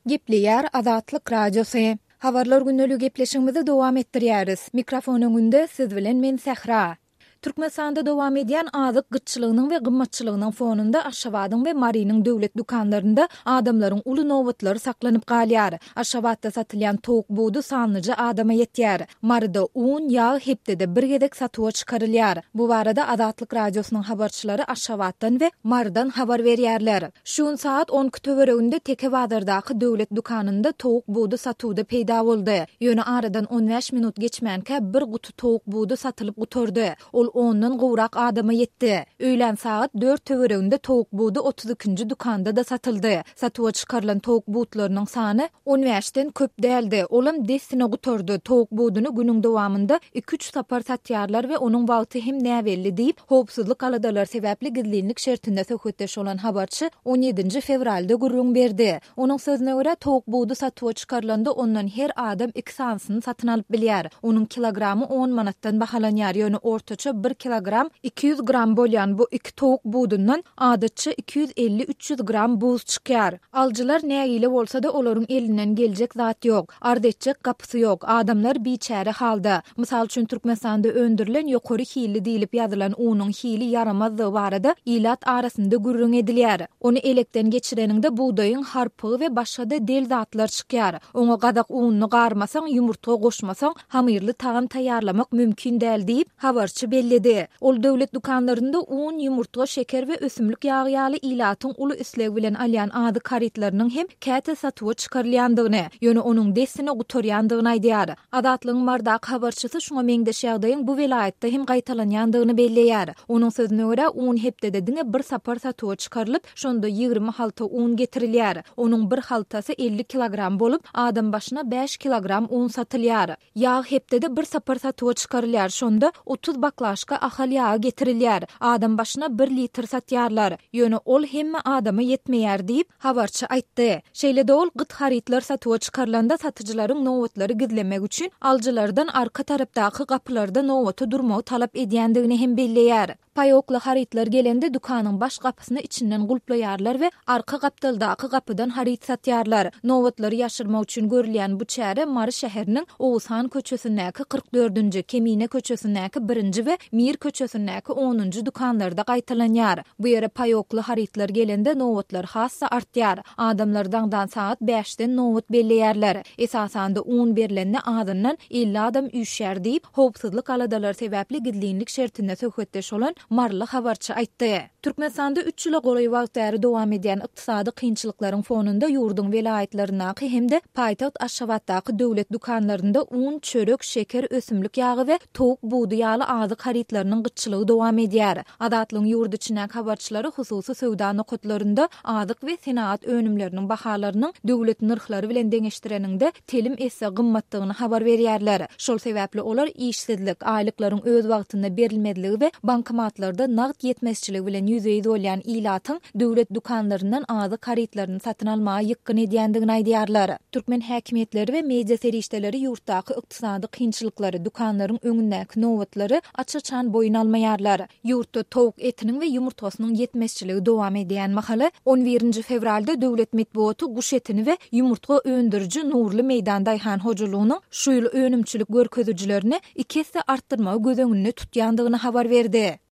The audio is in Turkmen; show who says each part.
Speaker 1: Gepleýär Azatlyk Radiosy. Habarlar günnälik gepleşigimizi dowam etdirýäris. Mikrofon öňünde siz bilen men Sähra. Türkmenistanda dowam edýän azyk gytçylygynyň we gymmatçylygynyň fonunda Aşgabatyň we Marynyň döwlet dukanlarynda adamlaryň uly nowbatlary saklanyp galýar. Aşgabatda satylýan towuk buğdy sanlyja adama ýetýär. Maryda un, ýağ hepdede bir gedek satywa çykarylýar. Bu barada Azatlyk Radiosynyň habarçylary Aşgabatdan we Marydan habar berýärler. Şuň saat 10 töwereginde Tekebazardaky döwlet dukanynda towuk buğdy satywda peýda boldy. Ýöne aradan 15 minut geçmänkä bir gutu towuk buğdy satylyp guturdy. Ol ondan gowrak adama ýetdi. Öýlen saat 4 töwereginde towuk buğdy 32-nji dukanda da satyldy. Satywa çykarylan towuk buğdlarynyň sany 15-den köp däldi. Olam desine guturdy. Towuk buğdyny günüň dowamında 2-3 sapar satýarlar we onuň wagty hem näwelli diýip howpsuzlyk aladalar sebäpli gizlinlik şertinde söhbetdeş olan habarçy 17 fevralda gurrun berdi. Onuň sözüne görä towuk buğdy satywa çykarylanda ondan her adam 2 sansyny satyn alyp bilýär. Onuň kilogramy 10 manatdan bahalanýar. Ýöne ortaça 1 kilogram 200 gram bolýan bu 2 towuk buğdundan adatça 250-300 gram buz çykýar. Aljylar nägile bolsa-da olaryň elinden geljek zat ýok. Ardetjek gapysy ýok. Adamlar biçäre halda. Mysal üçin Türkmenistanda öndürilen ýokary hili diýilip ýazylan unyň hili yaramazlygy barada ilat arasynda gurrun edilýär. Onu elekden geçireninde buğdaýyň harpygy we başga-da del zatlar çykýar. Oňa gadak ununy garmasaň, ýumurtga goşmasaň hamyrly taam taýýarlamak mümkin däl diýip habarçy belledi. Ol döwlet dukanlarynda un, ýumurtga, şeker we ösümlik ýagy ýaly ilatyň uly üslegi bilen alýan ady karitlarynyň hem käte satywa çykarylýandygyny, ýöne onuň desine guturýandygyny aýdýar. Azatlygyň mardak habarçysy şoňa meňdeş ýagdaýyň bu welaýatda hem gaýtalanýandygyny belleýär. Onuň sözüne görä un hepdede diňe bir sapar satywa çykarylyp, şonda 20 halta un getirilýär. Onuň bir haltasy 50 kilogram bolup, adam başyna 5 kilogram un satylýar. Ýağ hepdede bir sapar satywa çykarylýar, şonda 30 baklaşka ahal ýagy getirilýär. Adam başyna 1 litr satýarlar. Ýöne ol hemme adama ýetmeýär diýip habarçy aýtdy. Şeýle-de ol gyt haritlar satywa çykarylanda satyjylaryň nowbatlary gizlemek üçin aljylardan arka tarapdaky gapylarda nowbata durmagy talap edýändigini hem belleýär. Paýokly haritlar gelende dukanyň baş gapysyny içinden gulplaýarlar we arka gapdaldaky gapydan harit satýarlar. Nowbatlary ýaşyrmak üçin görülýän bu çäre Mary şäheriniň Owsan köçesindäki 44-nji, Kemine köçesindäki 1-nji we Mir köçesindäki 10-njy dukanlarda gaýtalanýar. Bu ýere paýokly haritlar gelende nowbatlar hassa artýar. Adamlardan saat 5-den nowbat belleýärler. Esasanda un berilende adamdan 50 adam üşär diýip howpsuzlyk aladalar sebäpli gizlinlik şertinde söhbetdeş olan Marly habarçy aýtdy. Türkmenistanda 3 ýyla goraý wagtary dowam edýän ykdysady kynçylyklaryň fonunda ýurdun welaýatlarynaky hemde paýtaxt Aşgabatdaky döwlet dukanlarynda un, çörek, şeker, ösümlik ýagy we towuk buğdy ýaly azyk haritlarynyň gytçylygy dowam edýär. Azatlygyň ýurdu içindäki habarçylary hususy sowda nokatlarynda azyk we senaat önümleriniň bahalarynyň döwlet nyrhlary bilen deňeşdireninde telim esse gymmatlygyny habar berýärler. Şol sebäpli olar işsizlik, aýlyklaryň öz wagtynda berilmediligi we bankomatlarda nagd ýetmezçiligi bilen ýüzeye bolýan ilatyň döwlet dukanlaryndan azyk haritlaryny satyn almagy ýykyn edýändigini aýdýarlar. Türkmen häkimetleri we media serişdeleri ýurtdaky ykdysady kynçylyklary, dukanlaryň öňündäki nowbatlary açaçan boyun almaýarlar. Ýurtda towuk etiniň we ýumurtasynyň ýetmezçiligi dowam edýän mahaly 11 fevralda döwlet medeniýeti guş etini we ýumurtga öndüriji Nurly meýdanda Aýhan hojulugynyň şu ýyl önümçilik görkezüjilerini 2 hesse artdyrmagy göz öňünde tutýandygyny habar berdi.